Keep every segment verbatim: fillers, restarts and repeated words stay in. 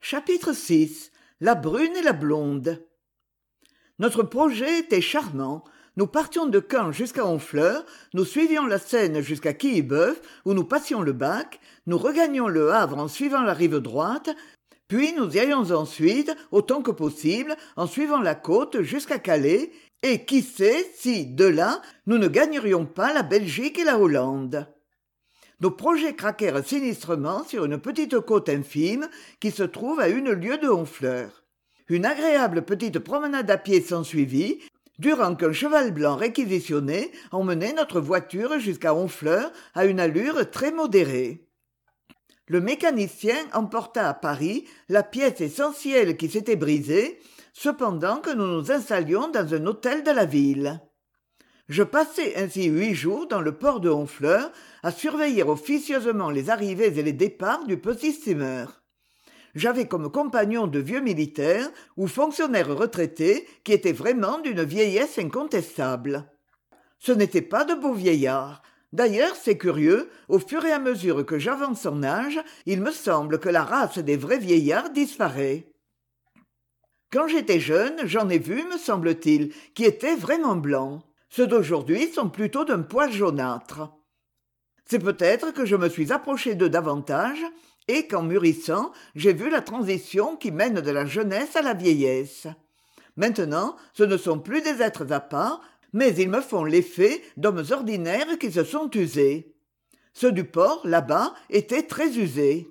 Chapitre six. La brune et la blonde. Notre projet était charmant. Nous partions de Caen jusqu'à Honfleur, nous suivions la Seine jusqu'à Quillebeuf, où nous passions le bac, nous regagnions le Havre en suivant la rive droite, puis nous irions ensuite, autant que possible, en suivant la côte jusqu'à Calais, et qui sait si, de là, nous ne gagnerions pas la Belgique et la Hollande. Nos projets craquèrent sinistrement sur une petite côte infime qui se trouve à une lieue de Honfleur. Une agréable petite promenade à pied s'ensuivit, durant qu'un cheval blanc réquisitionné emmenait notre voiture jusqu'à Honfleur à une allure très modérée. Le mécanicien emporta à Paris la pièce essentielle qui s'était brisée, cependant que nous nous installions dans un hôtel de la ville. Je passai ainsi huit jours dans le port de Honfleur à surveiller officieusement les arrivées et les départs du petit steamer. J'avais comme compagnons de vieux militaires ou fonctionnaires retraités qui étaient vraiment d'une vieillesse incontestable. Ce n'étaient pas de beaux vieillards. D'ailleurs, c'est curieux, au fur et à mesure que j'avance en âge, il me semble que la race des vrais vieillards disparaît. Quand j'étais jeune, j'en ai vu, me semble-t-il, qui étaient vraiment blancs. Ceux d'aujourd'hui sont plutôt d'un poil jaunâtre. C'est peut-être que je me suis approché d'eux davantage et qu'en mûrissant, j'ai vu la transition qui mène de la jeunesse à la vieillesse. Maintenant, ce ne sont plus des êtres à part, mais ils me font l'effet d'hommes ordinaires qui se sont usés. Ceux du port, là-bas, étaient très usés.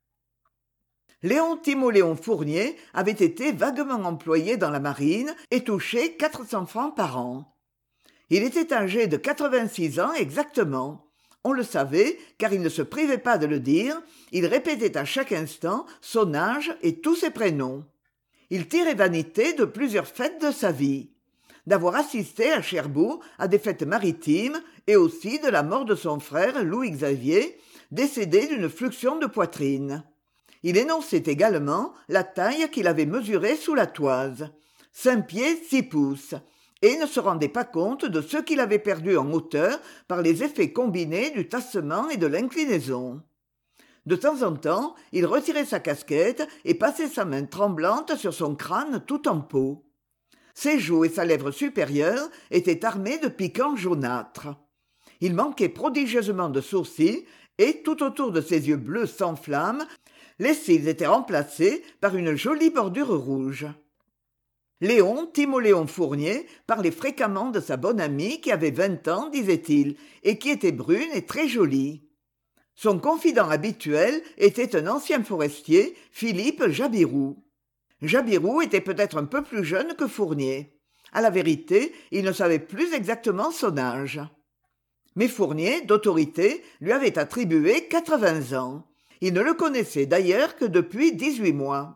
Léon Timoléon Fournier avait été vaguement employé dans la marine et touchait quatre cents francs par an. Il était âgé de quatre-vingt-six ans exactement. On le savait, car il ne se privait pas de le dire, il répétait à chaque instant son âge et tous ses prénoms. Il tirait vanité de plusieurs fêtes de sa vie. D'avoir assisté à Cherbourg à des fêtes maritimes et aussi de la mort de son frère Louis-Xavier, décédé d'une fluxion de poitrine. Il énonçait également la taille qu'il avait mesurée sous la toise. Cinq pieds, six pouces. Et ne se rendait pas compte de ce qu'il avait perdu en hauteur par les effets combinés du tassement et de l'inclinaison. De temps en temps, il retirait sa casquette et passait sa main tremblante sur son crâne tout en peau. Ses joues et sa lèvre supérieure étaient armées de piquants jaunâtres. Il manquait prodigieusement de sourcils et tout autour de ses yeux bleus sans flamme, les cils étaient remplacés par une jolie bordure rouge. Léon Timoléon Fournier parlait fréquemment de sa bonne amie qui avait vingt ans, disait-il, et qui était brune et très jolie. Son confident habituel était un ancien forestier, Philippe Jabirou. Jabirou était peut-être un peu plus jeune que Fournier. À la vérité, il ne savait plus exactement son âge. Mais Fournier, d'autorité, lui avait attribué quatre-vingts ans. Il ne le connaissait d'ailleurs que depuis dix-huit mois.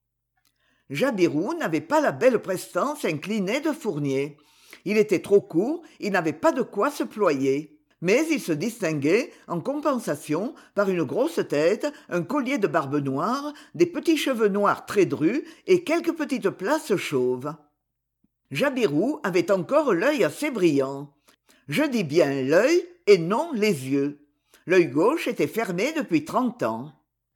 Jabirou n'avait pas la belle prestance inclinée de Fournier. Il était trop court, il n'avait pas de quoi se ployer. Mais il se distinguait, en compensation, par une grosse tête, un collier de barbe noire, des petits cheveux noirs très drus et quelques petites places chauves. Jabirou avait encore l'œil assez brillant. Je dis bien l'œil et non les yeux. L'œil gauche était fermé depuis trente ans.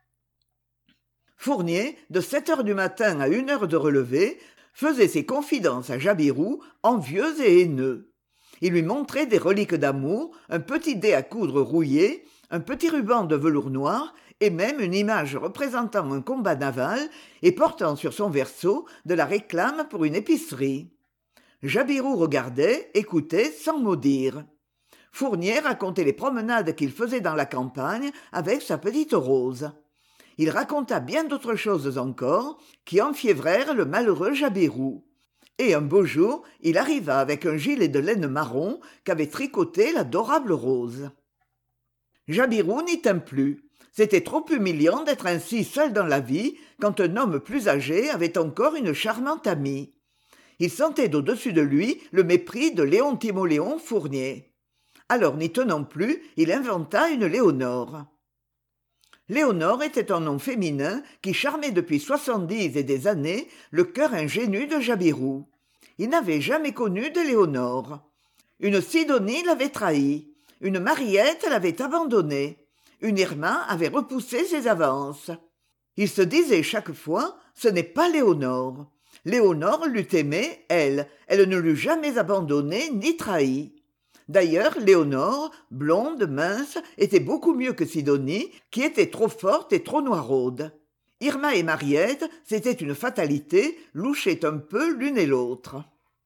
Fournier, de sept heures du matin à une heure de relevée, faisait ses confidences à Jabirou, envieux et haineux. Il lui montrait des reliques d'amour, un petit dé à coudre rouillé, un petit ruban de velours noir, et même une image représentant un combat naval et portant sur son verso de la réclame pour une épicerie. Jabirou regardait, écoutait sans mot dire. Fournier racontait les promenades qu'il faisait dans la campagne avec sa petite Rose. Il raconta bien d'autres choses encore, qui enfiévrèrent le malheureux Jabirou. Et un beau jour, il arriva avec un gilet de laine marron qu'avait tricoté l'adorable Rose. Jabirou n'y tint plus. C'était trop humiliant d'être ainsi seul dans la vie quand un homme plus âgé avait encore une charmante amie. Il sentait au-dessus de lui le mépris de Léon Timoléon Fournier. Alors, n'y tenant plus, il inventa une Léonore. Léonore était un nom féminin qui charmait depuis soixante-dix et des années le cœur ingénu de Jabirou. Il n'avait jamais connu de Léonore. Une Sidonie l'avait trahi, une Mariette l'avait abandonné, une Irma avait repoussé ses avances. Il se disait chaque fois, ce n'est pas Léonore. Léonore l'eût aimé, elle, elle ne l'eût jamais abandonné ni trahi. D'ailleurs, Léonore, blonde, mince, était beaucoup mieux que Sidonie, qui était trop forte et trop noiraude. Irma et Mariette, c'était une fatalité, louchaient un peu l'une et l'autre.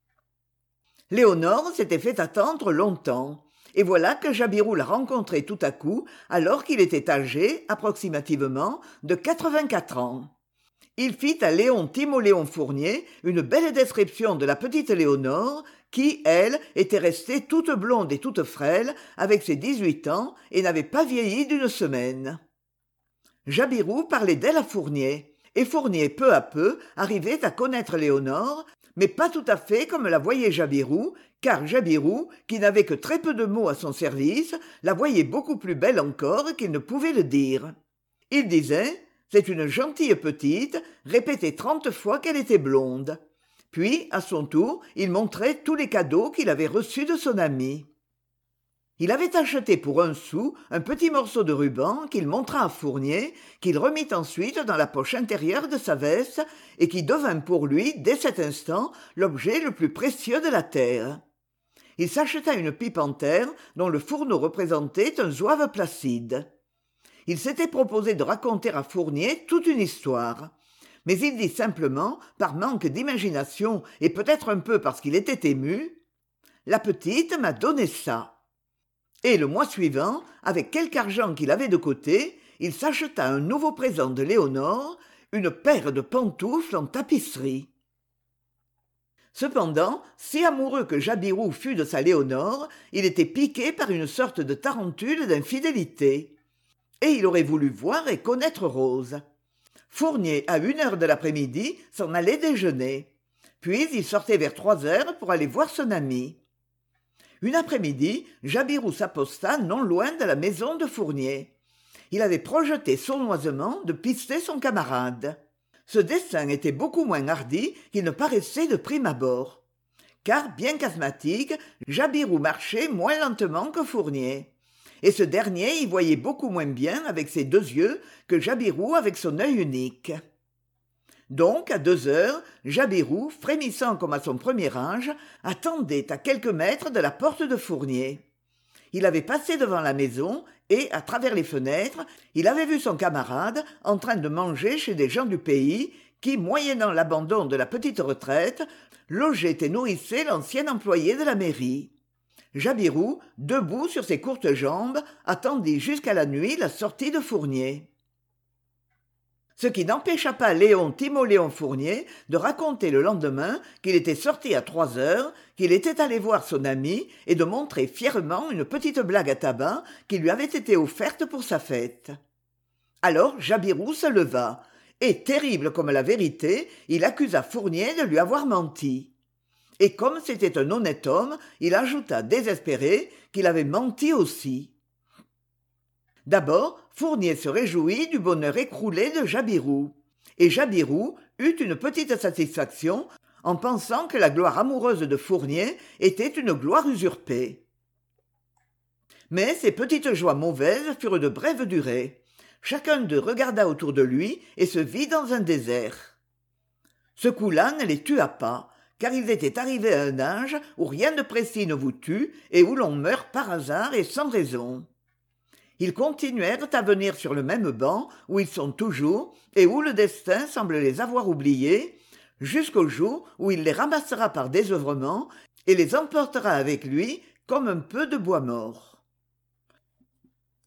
Léonore s'était fait attendre longtemps, et voilà que Jabirou l'a rencontré tout à coup, alors qu'il était âgé, approximativement, de quatre-vingt-quatre ans. Il fit à Léon Timoléon Fournier une belle description de la petite Léonore, qui, elle, était restée toute blonde et toute frêle, avec ses dix-huit ans, et n'avait pas vieilli d'une semaine. Jabirou parlait d'elle à Fournier, et Fournier, peu à peu, arrivait à connaître Léonore, mais pas tout à fait comme la voyait Jabirou, car Jabirou, qui n'avait que très peu de mots à son service, la voyait beaucoup plus belle encore qu'il ne pouvait le dire. Il disait « C'est une gentille petite », répétait trente fois qu'elle était blonde. Puis, à son tour, il montrait tous les cadeaux qu'il avait reçus de son ami. Il avait acheté pour un sou un petit morceau de ruban qu'il montra à Fournier, qu'il remit ensuite dans la poche intérieure de sa veste et qui devint pour lui, dès cet instant, l'objet le plus précieux de la terre. Il s'acheta une pipe en terre dont le fourneau représentait un zouave placide. Il s'était proposé de raconter à Fournier toute une histoire. Mais il dit simplement, par manque d'imagination et peut-être un peu parce qu'il était ému, « La petite m'a donné ça ». Et le mois suivant, avec quelque argent qu'il avait de côté, il s'acheta un nouveau présent de Léonore, une paire de pantoufles en tapisserie. Cependant, si amoureux que Jabirou fût de sa Léonore, il était piqué par une sorte de tarentule d'infidélité. Et il aurait voulu voir et connaître Rose. Fournier, à une heure de l'après-midi, s'en allait déjeuner. Puis il sortait vers trois heures pour aller voir son ami. Une après-midi, Jabirou s'aposta non loin de la maison de Fournier. Il avait projeté sournoisement de pister son camarade. Ce dessein était beaucoup moins hardi qu'il ne paraissait de prime abord. Car, bien qu'asthmatique, Jabirou marchait moins lentement que Fournier. Et ce dernier y voyait beaucoup moins bien avec ses deux yeux que Jabirou avec son œil unique. Donc, à deux heures, Jabirou, frémissant comme à son premier âge, attendait à quelques mètres de la porte de Fournier. Il avait passé devant la maison et, à travers les fenêtres, il avait vu son camarade en train de manger chez des gens du pays qui, moyennant l'abandon de la petite retraite, logeaient et nourrissaient l'ancien employé de la mairie. Jabirou, debout sur ses courtes jambes, attendit jusqu'à la nuit la sortie de Fournier. Ce qui n'empêcha pas Léon Timoléon Fournier de raconter le lendemain qu'il était sorti à trois heures, qu'il était allé voir son ami et de montrer fièrement une petite blague à tabac qui lui avait été offerte pour sa fête. Alors Jabirou se leva, et, terrible comme la vérité, il accusa Fournier de lui avoir menti. Et comme c'était un honnête homme, il ajouta désespéré qu'il avait menti aussi. D'abord, Fournier se réjouit du bonheur écroulé de Jabirou. Et Jabirou eut une petite satisfaction en pensant que la gloire amoureuse de Fournier était une gloire usurpée. Mais ces petites joies mauvaises furent de brève durée. Chacun d'eux regarda autour de lui et se vit dans un désert. Ce coup-là ne les tua pas, car ils étaient arrivés à un âge où rien de précis ne vous tue et où l'on meurt par hasard et sans raison. Ils continuèrent à venir sur le même banc où ils sont toujours et où le destin semble les avoir oubliés, jusqu'au jour où il les ramassera par désœuvrement et les emportera avec lui comme un peu de bois mort.